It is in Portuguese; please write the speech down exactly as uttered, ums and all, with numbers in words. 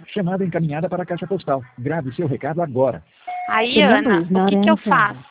Chamada encaminhada para a caixa postal. Grave seu recado agora. Aí, The number Ana, is not o que, que eu answering. faço?